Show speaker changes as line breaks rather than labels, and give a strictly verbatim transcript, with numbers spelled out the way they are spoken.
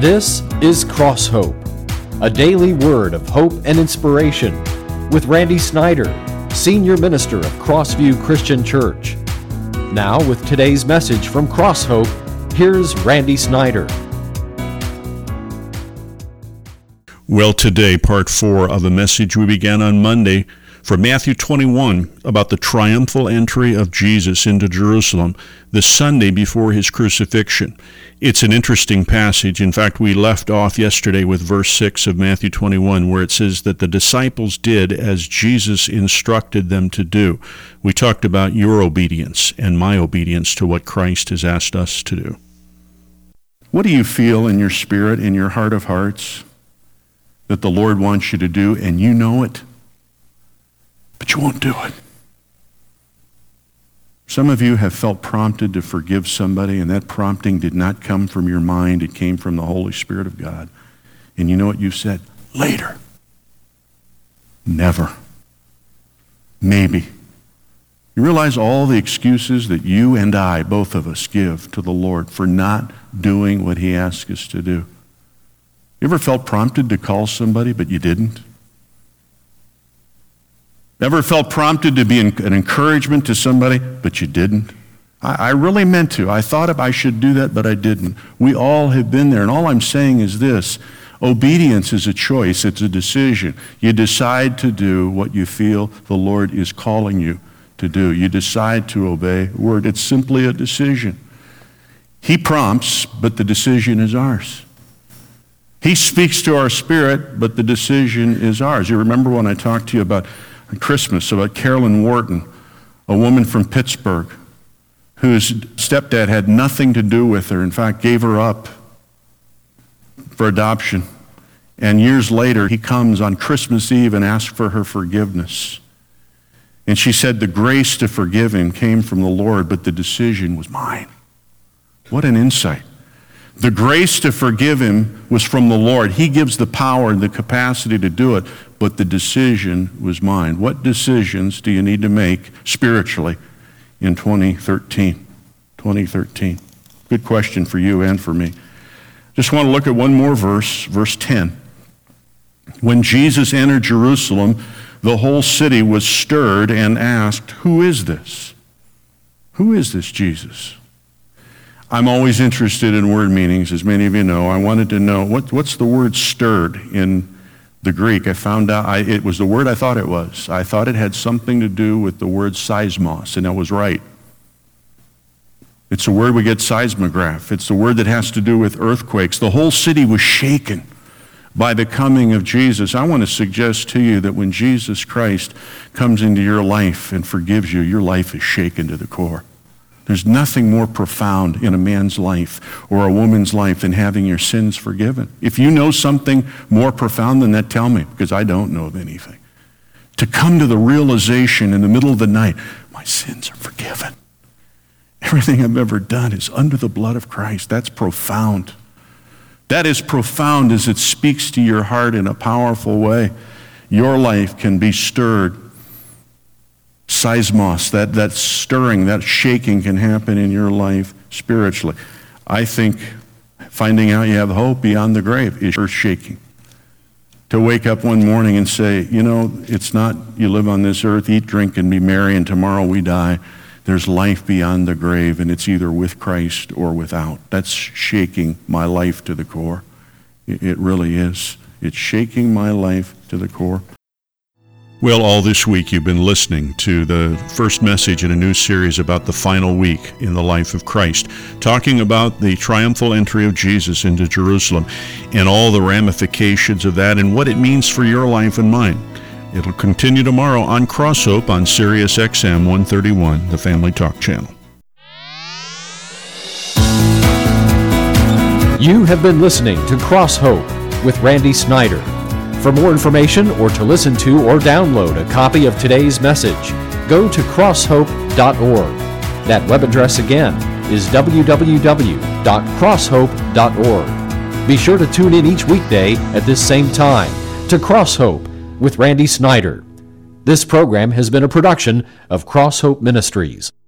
This is Cross Hope, a daily word of hope and inspiration with Randy Snyder, Senior Minister of Crossview Christian Church. Now with today's message from Cross Hope, here's Randy Snyder.
Well, today, part four of a message we began on Monday from Matthew twenty-one about the triumphal entry of Jesus into Jerusalem the Sunday before his crucifixion. It's an interesting passage. In fact, we left off yesterday with verse six of Matthew twenty-one, where it says that the disciples did as Jesus instructed them to do. We talked about your obedience and my obedience to what Christ has asked us to do. What do you feel in your spirit, in your heart of hearts, that the Lord wants you to do, and you know it, but you won't do it? Some of you have felt prompted to forgive somebody, and that prompting did not come from your mind. It came from the Holy Spirit of God. And you know what you've said? Later. Never. Maybe. You realize all the excuses that you and I, both of us, give to the Lord for not doing what he asks us to do. You ever felt prompted to call somebody, but you didn't? Ever felt prompted to be an encouragement to somebody, but you didn't? I, I really meant to. I thought if I should do that, but I didn't. We all have been there, and all I'm saying is this. Obedience is a choice. It's a decision. You decide to do what you feel the Lord is calling you to do. You decide to obey the word. It's simply a decision. He prompts, but the decision is ours. He speaks to our spirit, but the decision is ours. You remember when I talked to you about Christmas, about Carolyn Wharton, a woman from Pittsburgh, whose stepdad had nothing to do with her, in fact, gave her up for adoption. And years later, he comes on Christmas Eve and asks for her forgiveness. And she said the grace to forgive him came from the Lord, but the decision was mine. What an insight. The grace to forgive him was from the Lord. He gives the power and the capacity to do it, but the decision was mine. What decisions do you need to make spiritually in twenty thirteen? twenty thirteen. Good question for you and for me. Just want to look at one more verse, verse ten. When Jesus entered Jerusalem, the whole city was stirred and asked, "Who is this? Who is this Jesus?" I'm always interested in word meanings, as many of you know. I wanted to know, what, what's the word stirred in the Greek? I found out I, it was the word I thought it was. I thought it had something to do with the word seismos, and I was right. It's a word we get seismograph. It's the word that has to do with earthquakes. The whole city was shaken by the coming of Jesus. I want to suggest to you that when Jesus Christ comes into your life and forgives you, your life is shaken to the core. There's nothing more profound in a man's life or a woman's life than having your sins forgiven. If you know something more profound than that, tell me, because I don't know of anything. To come to the realization in the middle of the night, my sins are forgiven. Everything I've ever done is under the blood of Christ. That's profound. That is profound as it speaks to your heart in a powerful way. Your life can be stirred. Seismos, that, that stirring, that shaking can happen in your life spiritually. I think finding out you have hope beyond the grave is earth-shaking. To wake up one morning and say, you know, it's not you live on this earth, eat, drink, and be merry, and tomorrow we die. There's life beyond the grave, and it's either with Christ or without. That's shaking my life to the core. It, it really is. It's shaking my life to the core. Well, all this week you've been listening to the first message in a new series about the final week in the life of Christ, talking about the triumphal entry of Jesus into Jerusalem and all the ramifications of that and what it means for your life and mine. It'll continue tomorrow on Cross Hope on Sirius X M one thirty-one, the Family Talk Channel.
You have been listening to Cross Hope with Randy Snyder. For more information or to listen to or download a copy of today's message, go to cross hope dot org. That web address again is w w w dot cross hope dot org. Be sure to tune in each weekday at this same time to Cross Hope with Randy Snyder. This program has been a production of Cross Hope Ministries.